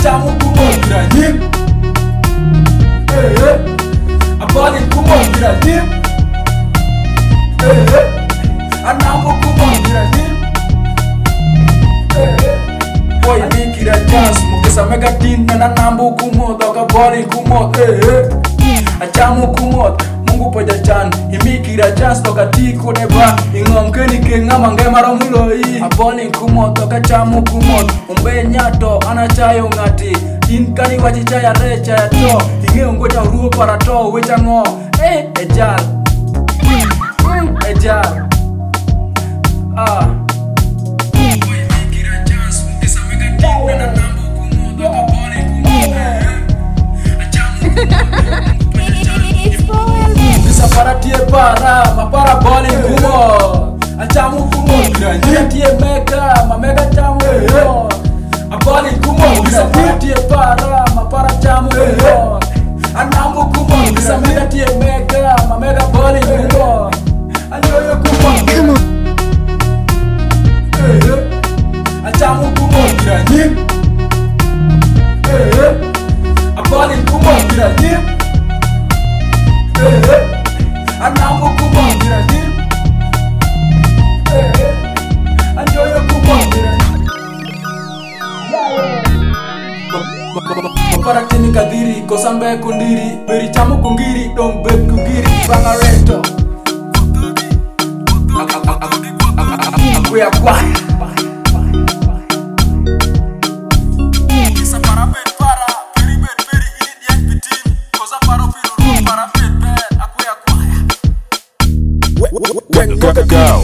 Achamu kumondira nyim. Abali kumondira nyim. Anamu kumondira nyim. Boy mikira jazz mukisa mega tin na nambu kumod akabali kumod. Achamu kumod Mungu poja chan imikira jazz toka tiko deba ingom keni kenga mangema romuloi. Abali kumod akachamu kumod umbe nyato anachayo ngati inkani wachichaya recha ya to inge ngoja uruo para to wecha ngo ejal ejal Bisa para tie para mapara boli kumo achamu kumo dia tie mega mamega chamu kumo abali kumo bisa para tie para mapara chamu kumo anamu kumo bisa mega tie mega mamega boli kumo anyoyo kumo achamu kumo dia nyim abali kumo dia nyim anamu kumondira nyim. Anjoyo kumondira nyim. Mapara kini kadiri kosambe kundiri beri chamu kungiri dong beb kungiri bangareto akuya kwa Kisa para bet para peri bet peri ini yang pitin kosa paro piru para bet bet akuya kwa Go.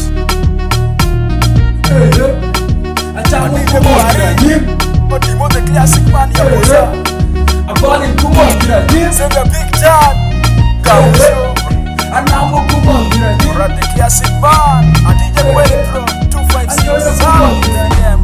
Achamu kumondira nyim. Otimo the classic man ya bosa. Abali kumondira nyim. Say the big chat. Go. Anamu kumondira nyim. Run the classic man. I DJ Kweli Pro 256 sound.